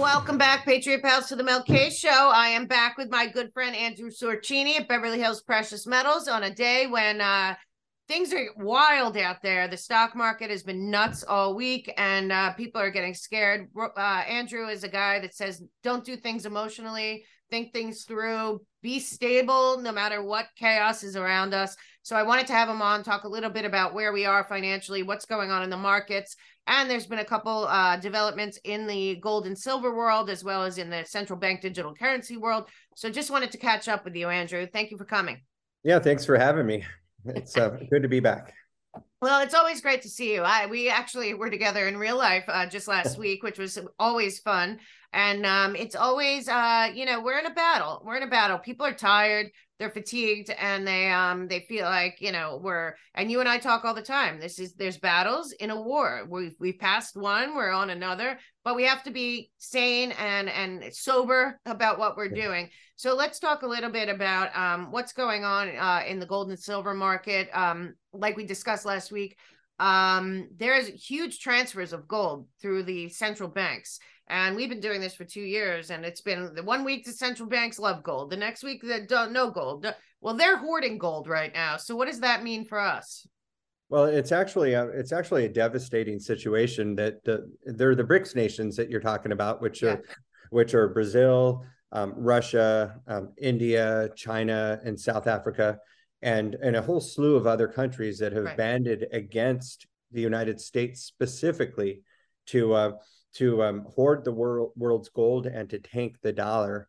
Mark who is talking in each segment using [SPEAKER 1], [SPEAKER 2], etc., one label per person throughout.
[SPEAKER 1] Welcome back, Patriot Pals, to the Mel K Show. I am back with my good friend Andrew Sorcini at Beverly Hills Precious Metals on a day when things are wild out there. The stock market has been nuts all week, and people are getting scared. Andrew is a guy that says, don't do things emotionally, think things through, be stable no matter what chaos is around us. So I wanted to have him on, talk a little bit about where we are financially, what's going on in the markets. And there's been a couple developments in the gold and silver world, as well as in the central bank digital currency world. So just wanted to catch up with you, Andrew. Thank you for coming.
[SPEAKER 2] Yeah, thanks for having me. It's good to be back.
[SPEAKER 1] Well, it's always great to see you. We actually were together in real life just last week, which was always fun. And it's always, we're in a battle. We're in a battle. People are tired. They're fatigued, and they feel like, and you and I talk all the time. There's battles in a war. We've passed one, we're on another, but we have to be sane and sober about what we're doing. So let's talk a little bit about what's going on in the gold and silver market. Like we discussed last week, there's huge transfers of gold through the central banks. And we've been doing this for 2 years, and it's been the 1 week the central banks love gold, the next week they don't no gold. Well, they're hoarding gold right now. So what does that mean for us?
[SPEAKER 2] Well, it's actually a devastating situation that they're the BRICS nations that you're talking about, which are Brazil, Russia, India, China, and South Africa, and a whole slew of other countries that have banded against the United States specifically to hoard the world's gold and to tank the dollar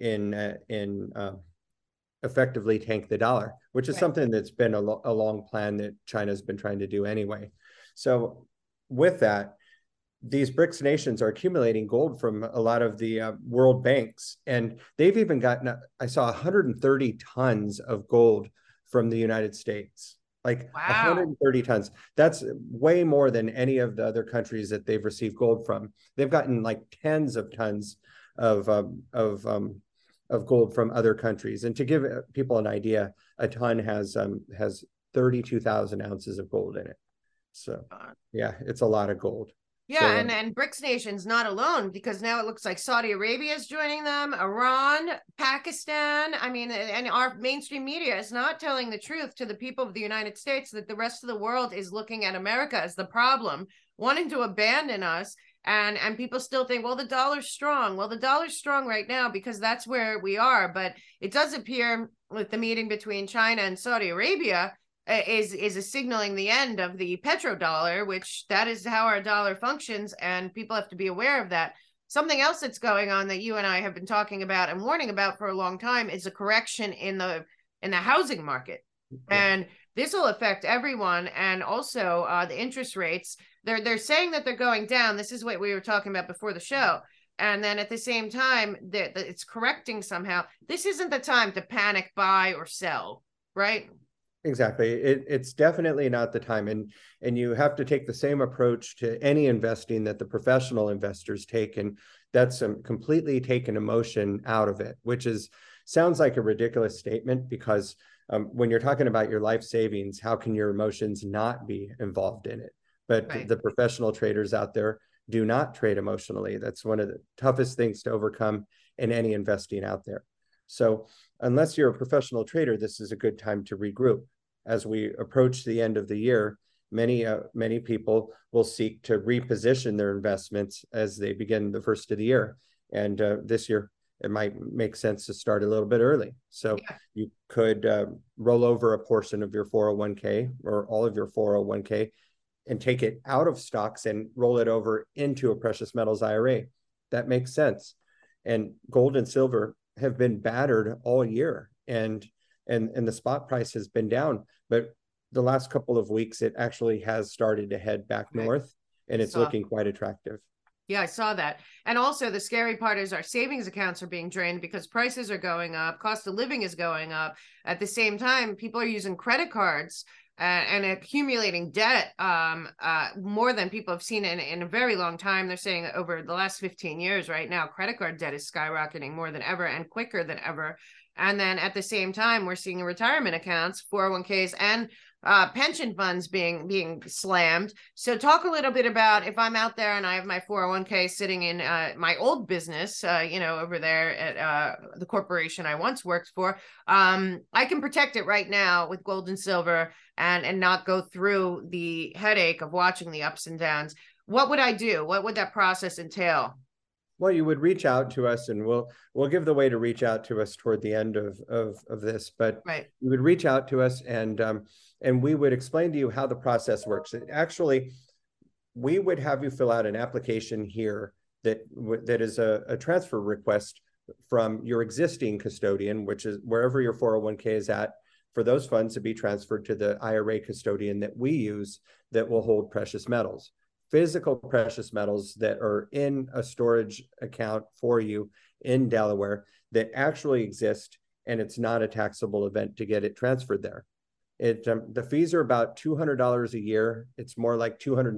[SPEAKER 2] effectively tank the dollar, which is something that's been a long plan that China's been trying to do anyway. So with that, these BRICS nations are accumulating gold from a lot of the world banks, and they've even gotten, I saw 130 tons of gold from the United States. Like 130 tons. That's way more than any of the other countries that they've received gold from. They've gotten like tens of tons of gold from other countries. And to give people an idea, a ton has 32,000 ounces of gold in it. So yeah, it's a lot of gold.
[SPEAKER 1] Yeah, so, and BRICS nations not alone, because now it looks like Saudi Arabia is joining them, Iran, Pakistan. I mean, and our mainstream media is not telling the truth to the people of the United States, that the rest of the world is looking at America as the problem, wanting to abandon us. And people still think, well, the dollar's strong. Well, the dollar's strong right now because that's where we are. But it does appear with the meeting between China and Saudi Arabia is signaling the end of the petrodollar, which that is how our dollar functions, and people have to be aware of that. Something else that's going on that you and I have been talking about and warning about for a long time is a correction in the housing market. And this will affect everyone. And also the interest rates, they're saying that they're going down. This is what we were talking about before the show. And then at the same time that it's correcting somehow. This isn't the time to panic buy or sell, right?
[SPEAKER 2] Exactly. It's definitely not the time. And you have to take the same approach to any investing that the professional investors take. And that's completely taken emotion out of it, which sounds like a ridiculous statement, because when you're talking about your life savings, how can your emotions not be involved in it? But the professional traders out there do not trade emotionally. That's one of the toughest things to overcome in any investing out there. So unless you're a professional trader, this is a good time to regroup. As we approach the end of the year, many people will seek to reposition their investments as they begin the first of the year. And this year, it might make sense to start a little bit early. So you could roll over a portion of your 401k or all of your 401k and take it out of stocks and roll it over into a precious metals IRA. That makes sense. And gold and silver have been battered all year, and the spot price has been down, but the last couple of weeks it actually has started to head back north, and it's looking quite attractive.
[SPEAKER 1] Yeah, I saw that. And also the scary part is our savings accounts are being drained because prices are going up, cost of living is going up. At the same time, people are using credit cards and accumulating debt more than people have seen in a very long time. They're saying over the last 15 years right now, credit card debt is skyrocketing more than ever and quicker than ever. And then at the same time, we're seeing retirement accounts, 401ks, and pension funds being slammed. So talk a little bit about, if I'm out there and I have my 401k sitting in my old business, over there at the corporation I once worked for, I can protect it right now with gold and silver and not go through the headache of watching the ups and downs. What would I do? What would that process entail?
[SPEAKER 2] Well, you would reach out to us, and we'll give the way to reach out to us toward the end of this. But
[SPEAKER 1] right.
[SPEAKER 2] You would reach out to us, and we would explain to you how the process works. Actually, we would have you fill out an application here that is a transfer request from your existing custodian, which is wherever your 401k is at, for those funds to be transferred to the IRA custodian that we use that will hold precious metals. Physical precious metals that are in a storage account for you in Delaware that actually exist, and it's not a taxable event to get it transferred there. The fees are about $200 a year. It's more like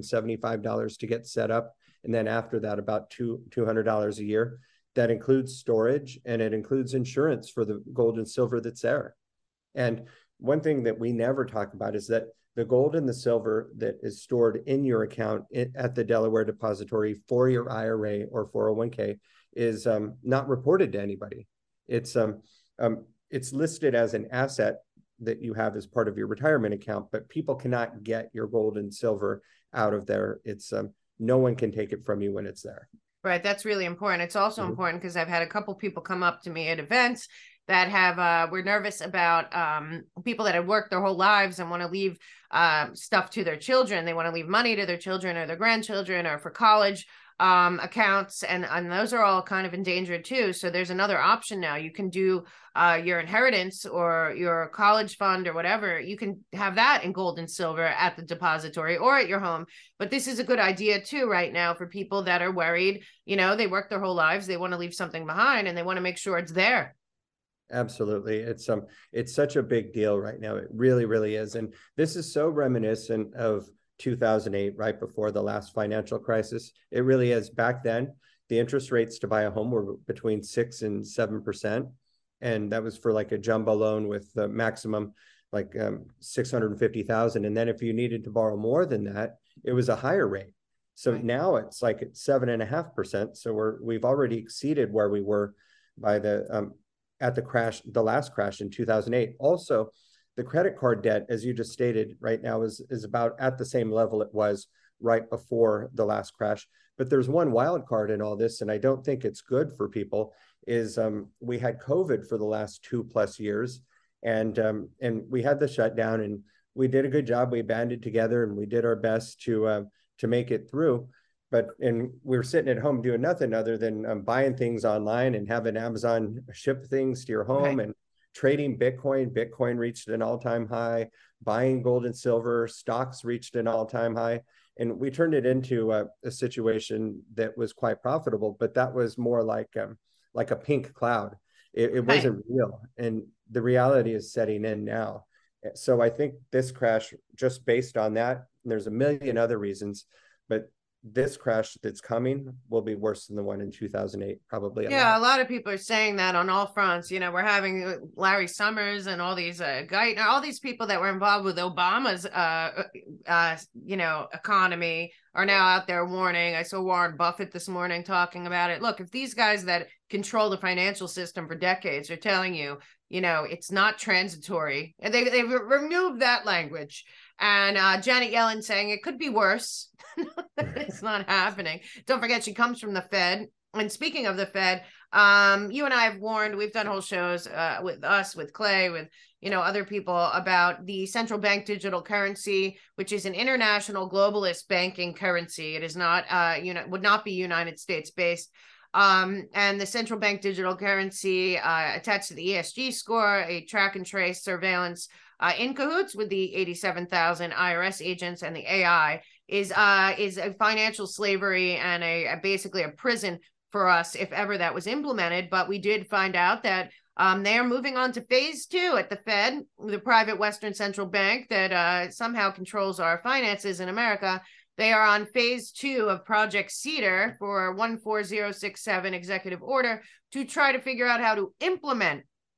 [SPEAKER 2] $275 to get set up, and then after that, about $200 a year. That includes storage, and it includes insurance for the gold and silver that's there. And one thing that we never talk about is that the gold and the silver that is stored in your account at the Delaware Depository for your IRA or 401k is not reported to anybody. It's listed as an asset that you have as part of your retirement account, but people cannot get your gold and silver out of there. It's no one can take it from you when it's there.
[SPEAKER 1] Right. That's really important. It's also important because I've had a couple people come up to me at events that have were nervous about people that have worked their whole lives and want to leave stuff to their children. They want to leave money to their children or their grandchildren or for college accounts, and those are all kind of endangered too. So there's another option now. You can do your inheritance or your college fund or whatever. You can have that in gold and silver at the depository or at your home. But this is a good idea too right now for people that are worried. They work their whole lives, they want to leave something behind, and they want to make sure it's there.
[SPEAKER 2] Absolutely. It's such a big deal right now. It really, really is. And this is so reminiscent of 2008, right before the last financial crisis. It really is. Back then, the interest rates to buy a home were between 6 and 7%. And that was for like a jumbo loan with the maximum like 650,000. And then if you needed to borrow more than that, it was a higher rate. So right. Now it's like at 7.5%. So we've already exceeded where we were by at the last crash in 2008. Also, the credit card debt, as you just stated, right now is about at the same level it was right before the last crash. But there's one wild card in all this, and I don't think it's good for people, is we had COVID for the last 2+ years, and we had the shutdown, and we did a good job. We banded together and we did our best to make it through. And we were sitting at home doing nothing other than buying things online and having Amazon ship things to your home, right. And trading Bitcoin. Bitcoin reached an all-time high. Buying gold and silver, stocks reached an all-time high. And we turned it into a situation that was quite profitable, but that was more like a pink cloud. It wasn't real. And the reality is setting in now. So I think this crash, just based on that, there's a million other reasons, but this crash that's coming will be worse than the one in 2008, probably.
[SPEAKER 1] A lot of people are saying that on all fronts. We're having Larry Summers and all these all these people that were involved with Obama's economy are now out there warning. I saw Warren Buffett this morning talking about it. Look, if these guys that control the financial system for decades are telling you, it's not transitory, and they've removed that language. And Janet Yellen saying it could be worse. It's not happening. Don't forget, she comes from the Fed. And speaking of the Fed, you and I have warned, we've done whole shows with Clay, with other people about the central bank digital currency, which is an international globalist banking currency. It is not would not be United States based. And the central bank digital currency attached to the ESG score, a track and trace surveillance in cahoots with the 87,000 IRS agents and the AI is a financial slavery and basically a prison for us if ever that was implemented. But we did find out that they are moving on to phase 2 at the Fed, the private Western central bank that somehow controls our finances in America. They are on phase 2 of Project Cedar for 14067 executive order to try to figure out how to implement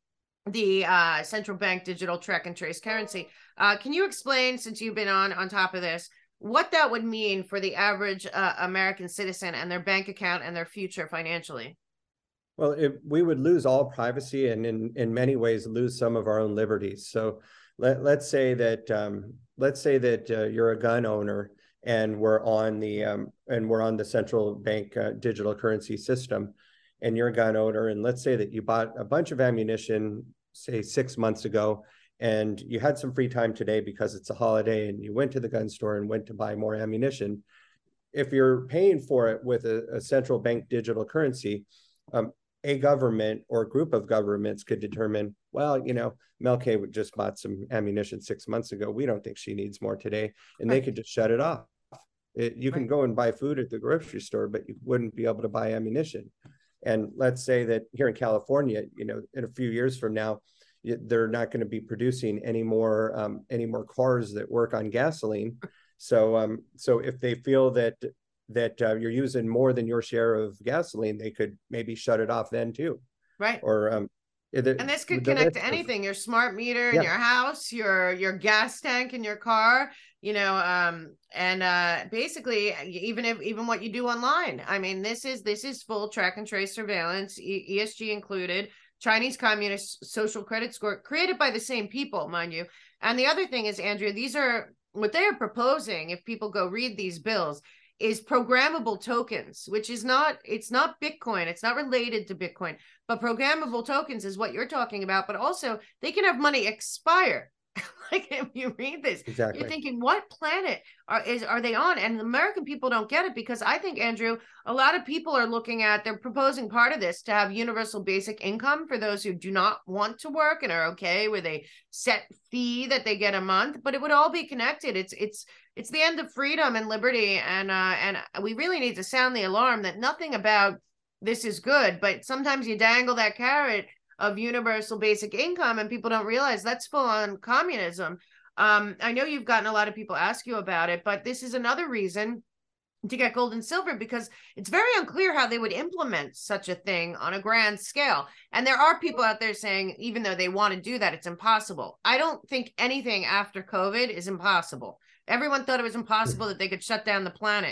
[SPEAKER 1] the central bank digital track and trace currency. Can you explain, since you've been on top of this, what that would mean for the average American citizen and their bank account and their future financially?
[SPEAKER 2] Well, we would lose all privacy and in many ways lose some of our own liberties. So let's say that you're a gun owner and we're on the central bank digital currency system, and you're a gun owner, and let's say that you bought a bunch of ammunition, say 6 months ago, and you had some free time today because it's a holiday, and you went to the gun store and went to buy more ammunition. If you're paying for it with a central bank digital currency, a government or group of governments could determine, well, Melke just bought some ammunition 6 months ago. We don't think she needs more today. And they could just shut it off. You can go and buy food at the grocery store, but you wouldn't be able to buy ammunition. And let's say that here in California, in a few years from now, they're not going to be producing any more cars that work on gasoline. So if they feel that you're using more than your share of gasoline, they could maybe shut it off then too.
[SPEAKER 1] Right.
[SPEAKER 2] Or
[SPEAKER 1] and this could connect to anything: your smart meter in your house, your gas tank in your car, and basically even what you do online. I mean, this is full track and trace surveillance, ESG included. Chinese Communist Social Credit Score, created by the same people, mind you. And the other thing is, Andrea, these are what they are proposing. If people go read these bills, is programmable tokens, which is it's not Bitcoin. It's not related to Bitcoin, but programmable tokens is what you're talking about. But also they can have money expire. Like, if you read this, exactly, you're thinking, what planet are they on? And the American people don't get it, because I think, Andrew, a lot of people are they're proposing part of this to have universal basic income for those who do not want to work and are okay with a set fee that they get a month, but it would all be connected. It's the end of freedom and liberty. And we really need to sound the alarm that nothing about this is good, but sometimes you dangle that carrot of universal basic income and people don't realize that's full on communism. I know you've gotten a lot of people ask you about it, but this is another reason to get gold and silver, because it's very unclear how they would implement such a thing on a grand scale. And there are people out there saying, even though they want to do that, it's impossible. I don't think anything after COVID is impossible. Everyone thought it was impossible that they could shut down the planet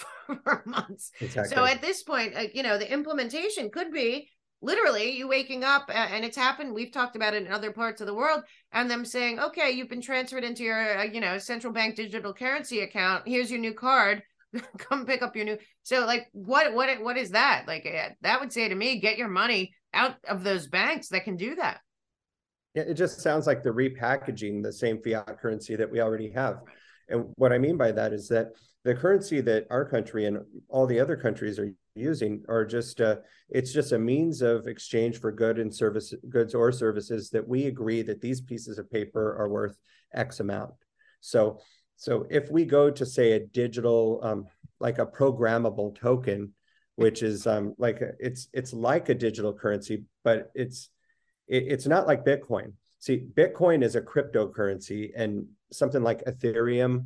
[SPEAKER 1] for months. Exactly. So at this point, the implementation could be literally you waking up, and it's happened. We've talked about it in other parts of the world, and them saying, okay, you've been transferred into your, central bank digital currency account. Here's your new card. Come pick up your new. So like, what is that? Like, that would say to me, get your money out of those banks that can do that.
[SPEAKER 2] Yeah, it just sounds like they're repackaging the same fiat currency that we already have. And what I mean by that is that the currency that our country and all the other countries are using are just it's just a means of exchange for goods or services that we agree that these pieces of paper are worth X amount. So if we go to, say, a digital like a programmable token, which is it's like a digital currency, but it's not like Bitcoin. See, Bitcoin is a cryptocurrency, and something like Ethereum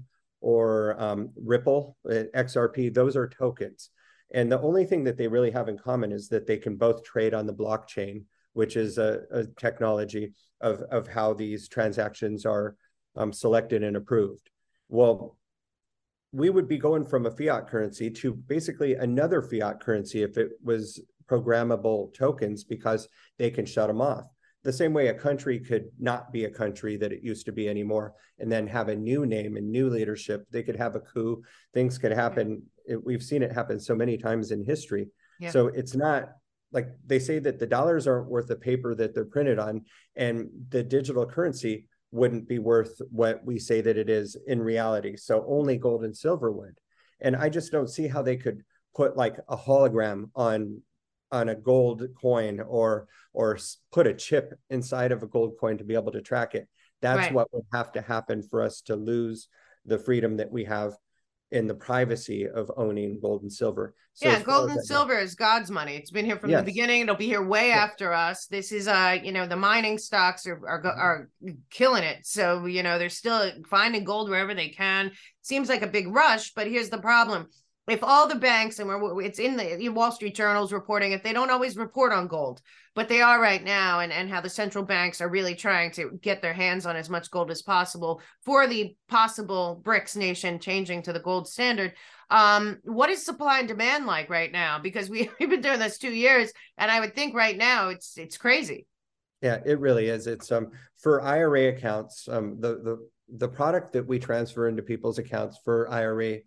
[SPEAKER 2] or Ripple, XRP, those are tokens. And the only thing that they really have in common is that they can both trade on the blockchain, which is a technology of how these transactions are selected and approved. Well, we would be going from a fiat currency to basically another fiat currency if it was programmable tokens, because they can shut them off. The same way a country could not be a country that it used to be anymore, and then have a new name and new leadership. They could have a coup. Things could happen. We've seen it happen so many times in history. Yeah. So it's not like they say that the dollars aren't worth the paper that they're printed on, and the digital currency wouldn't be worth what we say that it is in reality. So only gold and silver would. And I just don't see how they could put like a hologram on a gold coin or put a chip inside of a gold coin to be able to track it. That's right. What would have to happen for us to lose the freedom that we have in the privacy of owning gold and silver. So
[SPEAKER 1] yeah, gold and silver is God's money. It's been here from the beginning. It'll be here way after us. This is the mining stocks are killing it. So they're still finding gold wherever they can. Seems like a big rush, but here's the problem. if all the banks, and it's in the Wall Street Journal's reporting it, they don't always report on gold, but they are right now, and how the central banks are really trying to get their hands on as much gold as possible for the possible BRICS nation changing to the gold standard. What is supply and demand like right now? Because we've been doing this 2 years, and I would think right now it's crazy.
[SPEAKER 2] Yeah, it really is. It's for IRA accounts, the product that we transfer into people's accounts for IRA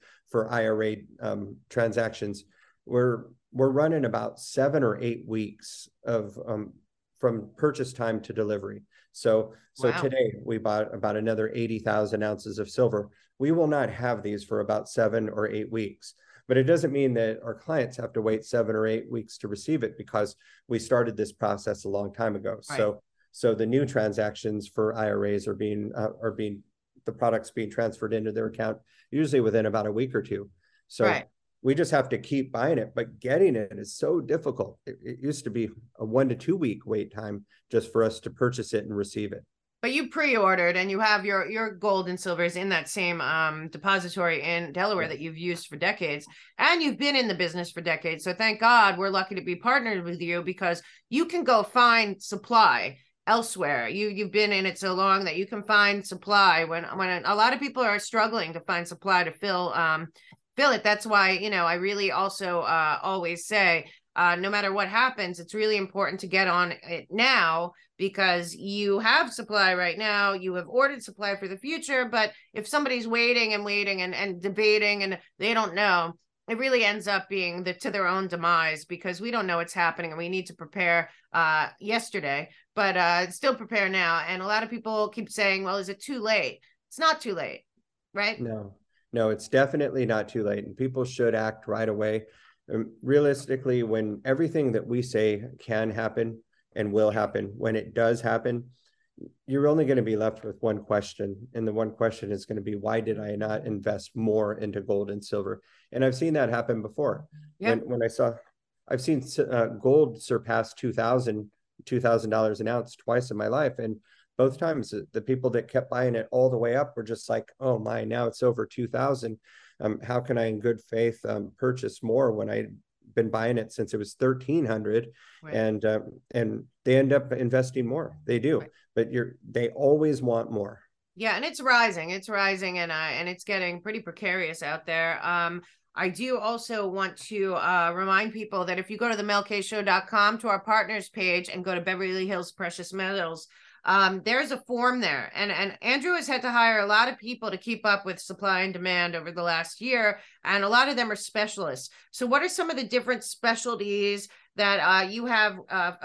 [SPEAKER 2] transactions, we're running about 7 or 8 weeks of from purchase time to delivery. So
[SPEAKER 1] Wow.
[SPEAKER 2] Today we bought about another 80,000 ounces of silver. We will not have these for about 7 or 8 weeks. But it doesn't mean that our clients have to wait 7 or 8 weeks to receive it, because we started this process a long time ago. Right. So the new transactions for IRAs are being the products being transferred into their account usually within about a week or two. So right. We just have to keep buying it, but getting it is so difficult. It used to be a 1 to 2 week wait time just for us to purchase it and receive it.
[SPEAKER 1] But you pre-ordered, and you have your gold and silvers in that same depository in Delaware that you've used for decades, and you've been in the business for decades. So thank God we're lucky to be partnered with you, because you can go find supply elsewhere. You've been in it so long that you can find supply when a lot of people are struggling to find supply to fill it. That's why, I really also always say, no matter what happens, it's really important to get on it now, because you have supply right now, you have ordered supply for the future. But if somebody's waiting and debating and they don't know, it really ends up being to their own demise, because we don't know what's happening, and we need to prepare yesterday, but still prepare now. And a lot of people keep saying, well, is it too late? It's not too late, right?
[SPEAKER 2] No, it's definitely not too late, and people should act right away. Realistically, when everything that we say can happen and will happen, when it does happen, you're only going to be left with one question. And the one question is going to be, why did I not invest more into gold and silver? And I've seen that happen before. Yep. I've seen gold surpass $2,000 an ounce twice in my life. And both times the people that kept buying it all the way up were just like, oh my, now it's over 2,000. How can I in good faith purchase more when I've been buying it since it was 1,300? Right. And they end up investing more. They do, right. But they always want more.
[SPEAKER 1] Yeah, and it's rising, and it's getting pretty precarious out there. I do also want to remind people that if you go to themelkshow.com to our partners page and go to Beverly Hills Precious Metals, there's a form there, and Andrew has had to hire a lot of people to keep up with supply and demand over the last year, and a lot of them are specialists. So what are some of the different specialties that you have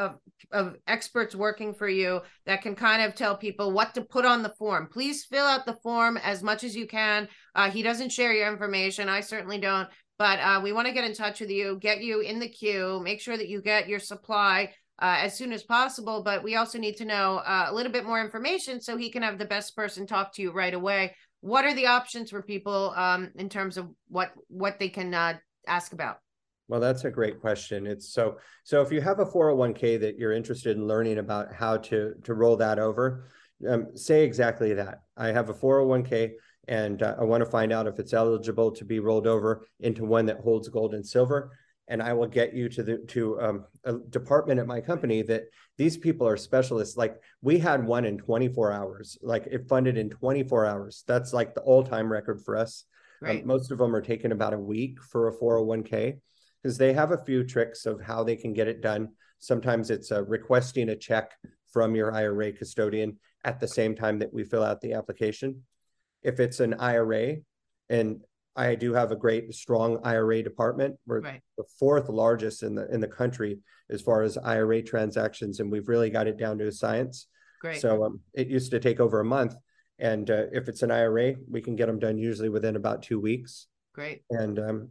[SPEAKER 1] of experts working for you that can kind of tell people what to put on the form? Please fill out the form as much as you can. He doesn't share your information. I certainly don't, but we want to get in touch with you, get you in the queue, make sure that you get your supply as soon as possible. But we also need to know a little bit more information so he can have the best person talk to you right away. What are the options for people in terms of what they can ask about?
[SPEAKER 2] Well, that's a great question. It's so if you have a 401k that you're interested in learning about how to roll that over, say exactly that. I have a 401k and I want to find out if it's eligible to be rolled over into one that holds gold and silver. And I will get you to a department at my company that these people are specialists. Like we had one in 24 hours, like it funded in 24 hours. That's like the all-time record for us. Right. Most of them are taking about a week for a 401k because they have a few tricks of how they can get it done. Sometimes it's requesting a check from your IRA custodian at the same time that we fill out the application. If it's an IRA, and I do have a great, strong IRA department. We're right. The fourth largest in the country as far as IRA transactions, and we've really got it down to a science. Great. So it used to take over a month, and if it's an IRA, we can get them done usually within about 2 weeks.
[SPEAKER 1] Great.
[SPEAKER 2] And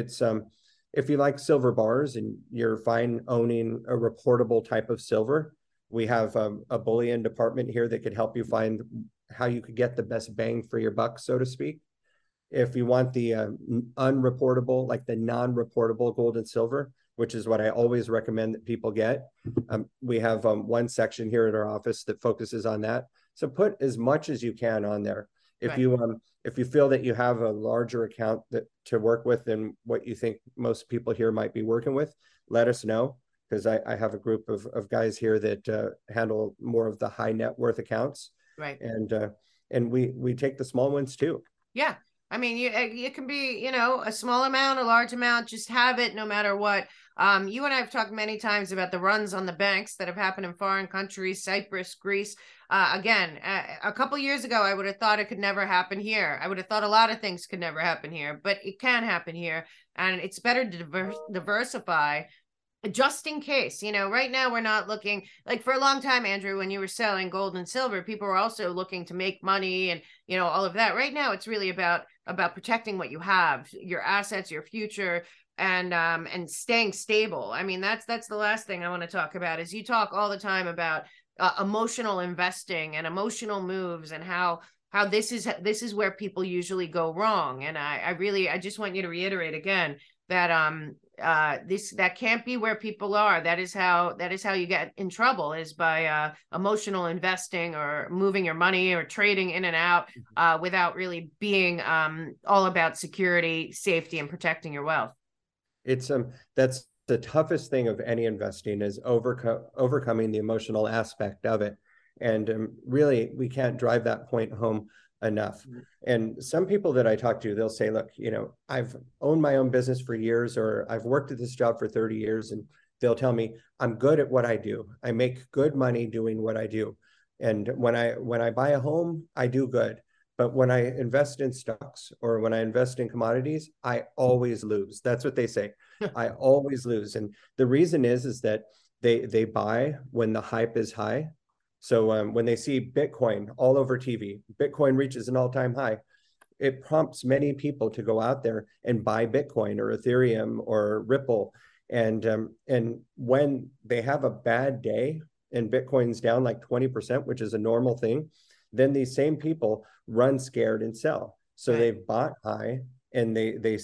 [SPEAKER 2] if you like silver bars and you're fine owning a reportable type of silver, we have a bullion department here that could help you find how you could get the best bang for your buck, so to speak. If you want the unreportable, like the non-reportable gold and silver, which is what I always recommend that people get, we have one section here at our office that focuses on that. So put as much as you can on there. If
[SPEAKER 1] Right.
[SPEAKER 2] if you feel that you have a larger account that to work with than what you think most people here might be working with, let us know, because I have a group of guys here that handle more of the high net worth accounts,
[SPEAKER 1] Right.
[SPEAKER 2] and we take the small ones too.
[SPEAKER 1] Yeah. I mean, it can be, a small amount, a large amount, just have it no matter what. You and I have talked many times about the runs on the banks that have happened in foreign countries, Cyprus, Greece. Again, a couple years ago, I would have thought it could never happen here. I would have thought a lot of things could never happen here, but it can happen here. And it's better to diversify just in case. Right now we're not looking, like, for a long time, Andrew, when you were selling gold and silver, people were also looking to make money and all of that. Right now it's really about protecting what you have, your assets, your future, and staying stable. I mean, that's the last thing I want to talk about. Is you talk all the time about emotional investing and emotional moves, and how this is where people usually go wrong. And I just want you to reiterate again that that can't be where people are. That is how you get in trouble, is by emotional investing or moving your money or trading in and out without really being all about security, safety, and protecting your wealth.
[SPEAKER 2] It's that's the toughest thing of any investing, is overcoming the emotional aspect of it. And really, we can't drive that point home enough. And some people that I talk to, they'll say, look, I've owned my own business for years, or I've worked at this job for 30 years. And they'll tell me, I'm good at what I do. I make good money doing what I do. And when I buy a home, I do good. But when I invest in stocks or when I invest in commodities, I always lose. That's what they say. I always lose. And the reason is that they buy when the hype is high. So when they see Bitcoin all over TV, Bitcoin reaches an all-time high, it prompts many people to go out there and buy Bitcoin or Ethereum or Ripple. And when they have a bad day and Bitcoin's down like 20%, which is a normal thing, then these same people run scared and sell. So
[SPEAKER 1] Right.
[SPEAKER 2] they've bought high and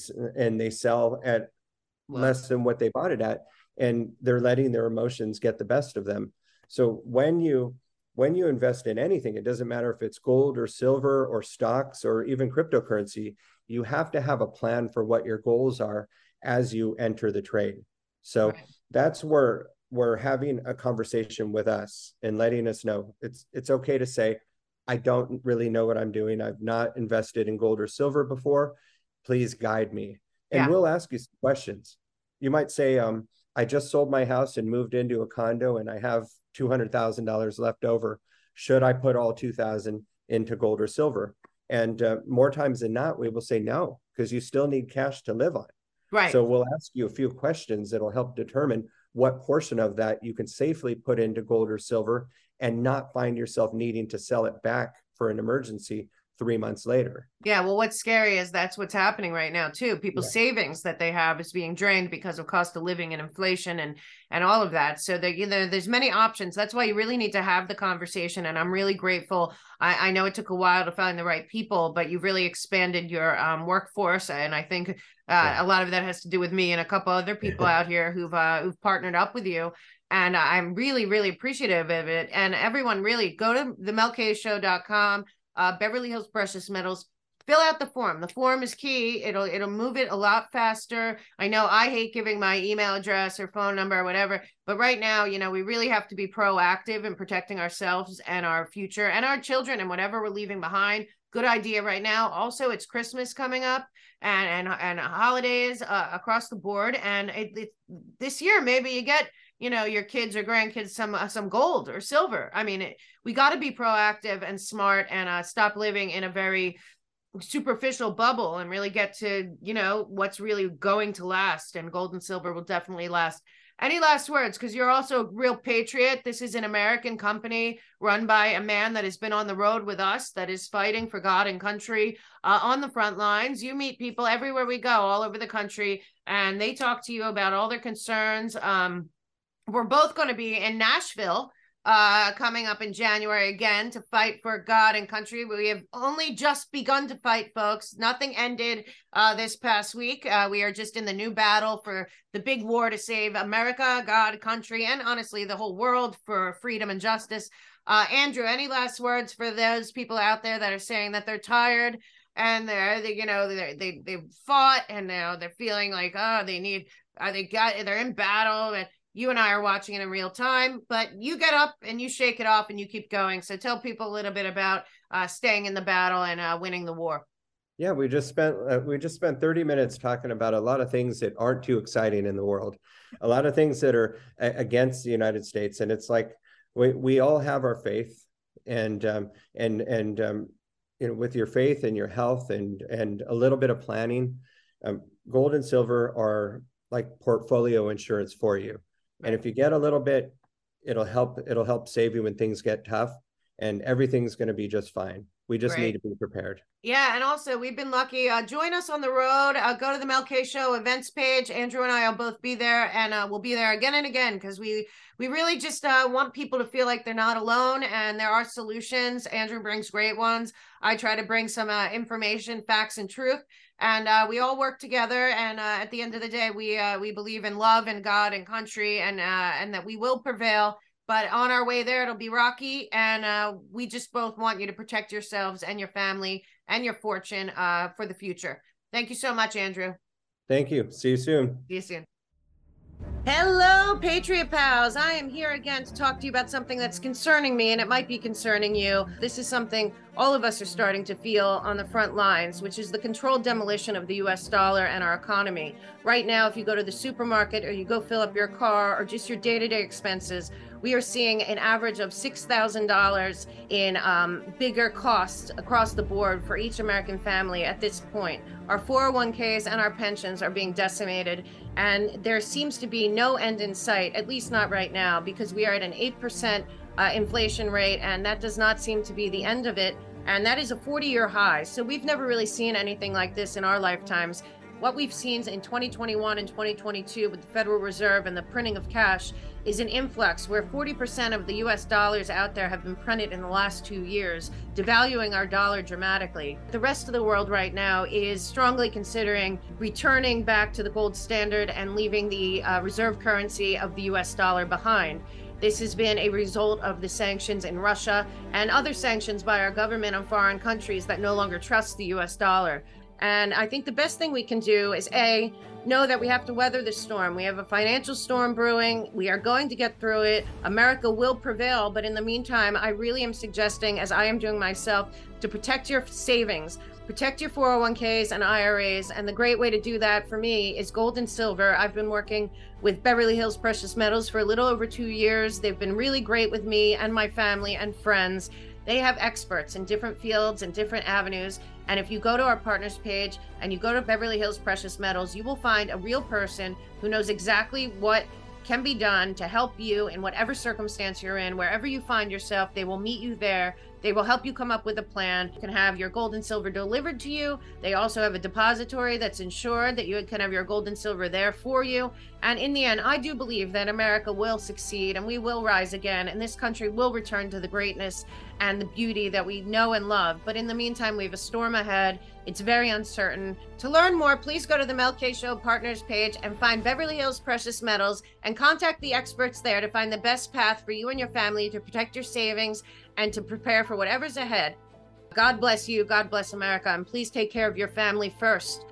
[SPEAKER 2] they sell at less than what they bought it at, and they're letting their emotions get the best of them. So when you invest in anything, it doesn't matter if it's gold or silver or stocks or even cryptocurrency, you have to have a plan for what your goals are as you enter the trade. So
[SPEAKER 1] Right.
[SPEAKER 2] that's where we're having a conversation with us and letting us know it's okay to say, I don't really know what I'm doing. I've not invested in gold or silver before. Please guide me. And
[SPEAKER 1] Yeah.
[SPEAKER 2] we'll ask you some questions. You might say, I just sold my house and moved into a condo and I have $200,000 left over. Should I put all 2,000 into gold or silver? And more times than not, we will say no, because you still need cash to live on.
[SPEAKER 1] Right.
[SPEAKER 2] So we'll ask you a few questions that'll help determine what portion of that you can safely put into gold or silver and not find yourself needing to sell it back for an emergency 3 months later.
[SPEAKER 1] Yeah, well, what's scary is that's what's happening right now too. People's
[SPEAKER 2] Yeah.
[SPEAKER 1] savings that they have is being drained because of cost of living and inflation and all of that. So there's many options. That's why you really need to have the conversation. And I'm really grateful. I know it took a while to find the right people, but you've really expanded your workforce, and I think a lot of that has to do with me and a couple other people out here who've partnered up with you. And I'm really, really appreciative of it. And everyone, really go to themelkshow.com. Beverly Hills Precious Metals. Fill out the form. The form is key. It'll move it a lot faster. I know I hate giving my email address or phone number or whatever, but right now, we really have to be proactive in protecting ourselves and our future and our children and whatever we're leaving behind. Good idea right now. Also, it's Christmas coming up and holidays across the board. And this year, maybe you get your kids or grandkids some gold or silver. I mean, we got to be proactive and smart and stop living in a very superficial bubble and really get to, what's really going to last. And gold and silver will definitely last. Any last words? Because you're also a real patriot. This is an American company run by a man that has been on the road with us, that is fighting for God and country on the front lines. You meet people everywhere we go, all over the country, and they talk to you about all their concerns. We're both going to be in Nashville coming up in January again to fight for God and country. We have only just begun to fight, folks. Nothing ended this past week. We are just in the new battle for the big war to save America, God, country, and honestly, the whole world for freedom and justice. Andrew, any last words for those people out there that are saying that they're tired and they've fought and now they're feeling like, oh, they're in battle, and you and I are watching it in real time, but you get up and you shake it off and you keep going. So tell people a little bit about staying in the battle and winning the war.
[SPEAKER 2] Yeah, we just spent 30 minutes talking about a lot of things that aren't too exciting in the world, a lot of things that are against the United States, and it's like we all have our faith, and with your faith and your health and a little bit of planning, gold and silver are like portfolio insurance for you. And if you get a little bit, it'll help save you when things get tough, and everything's going to be just fine. We just need to be prepared.
[SPEAKER 1] Yeah, and also we've been lucky. Join us on the road. Go to the Mel K Show events page. Andrew and I will both be there, and we'll be there again and again because we really just want people to feel like they're not alone, and there are solutions. Andrew brings great ones. I try to bring some information, facts, and truth, and we all work together. And at the end of the day, we believe in love and God and country, and that we will prevail. But on our way there, it'll be rocky, and we just both want you to protect yourselves and your family and your fortune for the future. Thank you so much, Andrew.
[SPEAKER 2] Thank you. See you soon.
[SPEAKER 1] See you soon. Hello, Patriot Pals. I am here again to talk to you about something that's concerning me, and it might be concerning you. This is something all of us are starting to feel on the front lines, which is the controlled demolition of the US dollar and our economy. Right now, if you go to the supermarket or you go fill up your car or just your day-to-day expenses, we are seeing an average of $6,000 in bigger costs across the board for each American family at this point. Our 401ks and our pensions are being decimated, and there seems to be no end in sight, at least not right now, because we are at an 8% inflation rate, and that does not seem to be the end of it. And that is a 40-year high. So we've never really seen anything like this in our lifetimes. What we've seen in 2021 and 2022 with the Federal Reserve and the printing of cash is an influx where 40% of the US dollars out there have been printed in the last 2 years, devaluing our dollar dramatically. The rest of the world right now is strongly considering returning back to the gold standard and leaving the reserve currency of the US dollar behind. This has been a result of the sanctions in Russia and other sanctions by our government on foreign countries that no longer trust the US dollar. And I think the best thing we can do is A, know that we have to weather the storm. We have a financial storm brewing. We are going to get through it. America will prevail. But in the meantime, I really am suggesting, as I am doing myself, to protect your savings, protect your 401ks and IRAs. And the great way to do that for me is gold and silver. I've been working with Beverly Hills Precious Metals for a little over 2 years. They've been really great with me and my family and friends. They have experts in different fields and different avenues. And if you go to our partners page and you go to Beverly Hills Precious Metals, you will find a real person who knows exactly what can be done to help you in whatever circumstance you're in. Wherever you find yourself, they will meet you there. They will help you come up with a plan. You can have your gold and silver delivered to you. They also have a depository that's ensured that you can have your gold and silver there for you. And in the end, I do believe that America will succeed and we will rise again, and this country will return to the greatness and the beauty that we know and love. But in the meantime, we have a storm ahead. It's very uncertain. To learn more, please go to the Mel K Show Partners page and find Beverly Hills Precious Metals and contact the experts there to find the best path for you and your family to protect your savings and to prepare for whatever's ahead. God bless you. God bless America. And please take care of your family first.